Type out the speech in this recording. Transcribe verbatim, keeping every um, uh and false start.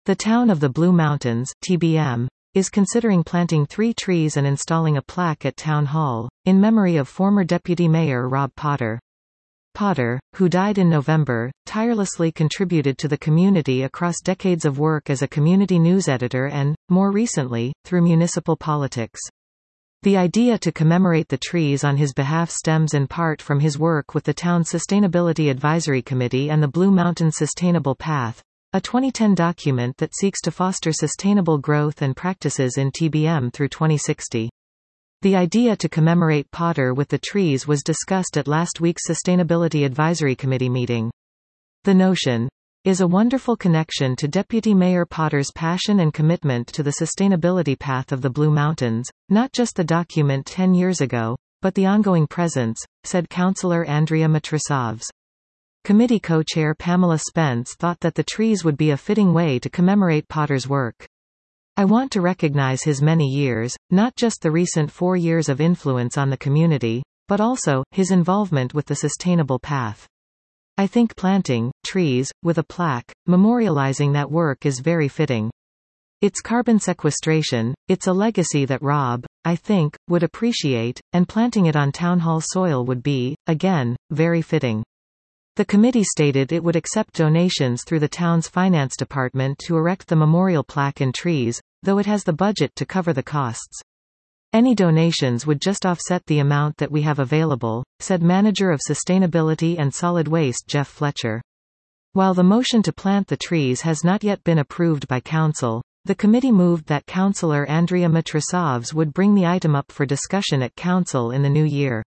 The town of the Blue Mountains, T B M, is considering planting three trees and installing a plaque at Town Hall, in memory of former Deputy Mayor Rob Potter. Potter, who died in November, tirelessly contributed to the community across decades of work as a community news editor and, more recently, through municipal politics. The idea to commemorate the trees on his behalf stems in part from his work with the town's Sustainability Advisory Committee and the Blue Mountains Sustainable Path, a twenty ten document that seeks to foster sustainable growth and practices in T B M through twenty sixty. The idea to commemorate Potter with the trees was discussed at last week's Sustainability Advisory Committee meeting. The notion is a wonderful connection to Deputy Mayor Potter's passion and commitment to the sustainability path of the Blue Mountains, not just the document ten years ago, but the ongoing presence, said Councillor Andrea Matrosavs. Committee co-chair Pamela Spence thought that the trees would be a fitting way to commemorate Potter's work. I want to recognize his many years, not just the recent four years of influence on the community, but also, his involvement with the sustainable path. I think planting trees, with a plaque, memorializing that work is very fitting. It's carbon sequestration, it's a legacy that Rob, I think, would appreciate, and planting it on Town Hall soil would be, again, very fitting. The committee stated it would accept donations through the town's finance department to erect the memorial plaque and trees, though it has the budget to cover the costs. Any donations would just offset the amount that we have available, said Manager of Sustainability and Solid Waste Jeff Fletcher. While the motion to plant the trees has not yet been approved by Council, the committee moved that Councillor Andrea Matrosavs would bring the item up for discussion at Council in the new year.